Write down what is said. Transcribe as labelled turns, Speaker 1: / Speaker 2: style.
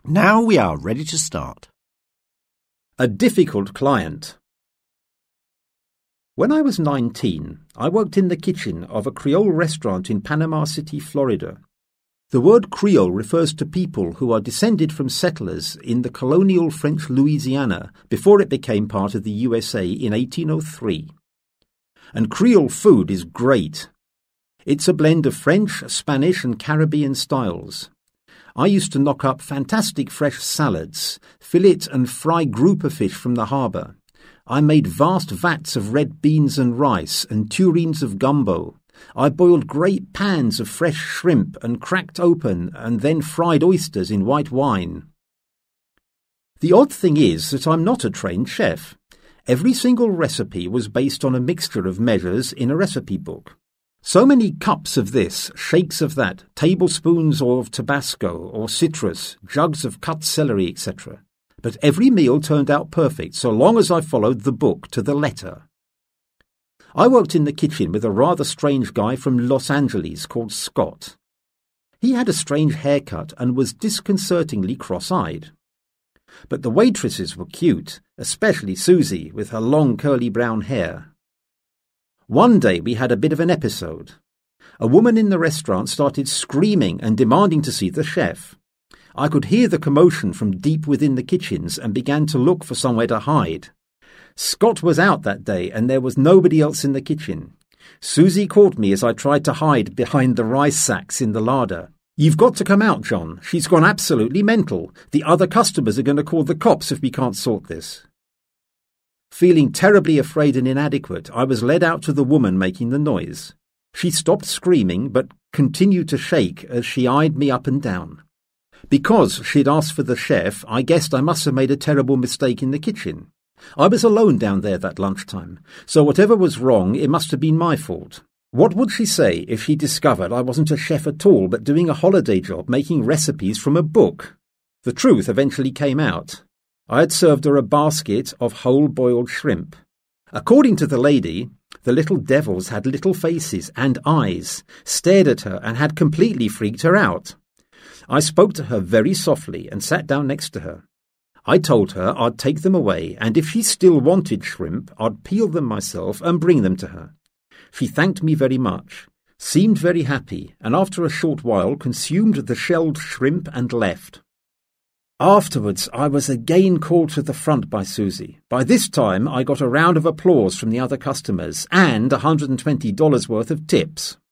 Speaker 1: Now we are ready to start.
Speaker 2: A difficult client. When I was 19, I worked in the kitchen of a Creole restaurant in Panama City, Florida. The word Creole refers to people who are descended from settlers in the colonial French Louisiana before it became part of the USA in 1803. And Creole food is great. It's a blend of French, Spanish and Caribbean styles. I used to knock up fantastic fresh salads, fillet and fry grouper fish from the harbour. I made vast vats of red beans and rice and tureens of gumbo. I boiled great pans of fresh shrimp and cracked open and then fried oysters in white wine. The odd thing is that I'm not a trained chef. Every single recipe was based on a mixture of measures in a recipe book. So many cups of this, shakes of that, tablespoons of Tabasco or citrus, jugs of cut celery, etc. But every meal turned out perfect so long as I followed the book to the letter. I worked in the kitchen with a rather strange guy from Los Angeles called Scott. He had a strange haircut and was disconcertingly cross-eyed. But the waitresses were cute, especially Susie with her long curly brown hair. One day we had a bit of an episode. A woman in the restaurant started screaming and demanding to see the chef. I could hear the commotion from deep within the kitchens and began to look for somewhere to hide. Scott was out that day and there was nobody else in the kitchen. Susie caught me as I tried to hide behind the rice sacks in the larder. "You've got to come out, John. She's gone absolutely mental. The other customers are going to call the cops if we can't sort this." Feeling terribly afraid and inadequate, I was led out to the woman making the noise. She stopped screaming but continued to shake as she eyed me up and down. Because she'd asked for the chef, I guessed I must have made a terrible mistake in the kitchen. I was alone down there that lunchtime, so whatever was wrong, it must have been my fault. What would she say if she discovered I wasn't a chef at all but doing a holiday job making recipes from a book? The truth eventually came out. I had served her a basket of whole boiled shrimp. According to the lady, the little devils had little faces and eyes, stared at her and had completely freaked her out. I spoke to her very softly and sat down next to her. I told her I'd take them away and if she still wanted shrimp, I'd peel them myself and bring them to her. She thanked me very much, seemed very happy, and after a short while consumed the shelled shrimp and left. Afterwards, I was again called to the front by Susie. By this time, I got a round of applause from the other customers and $120 worth of tips.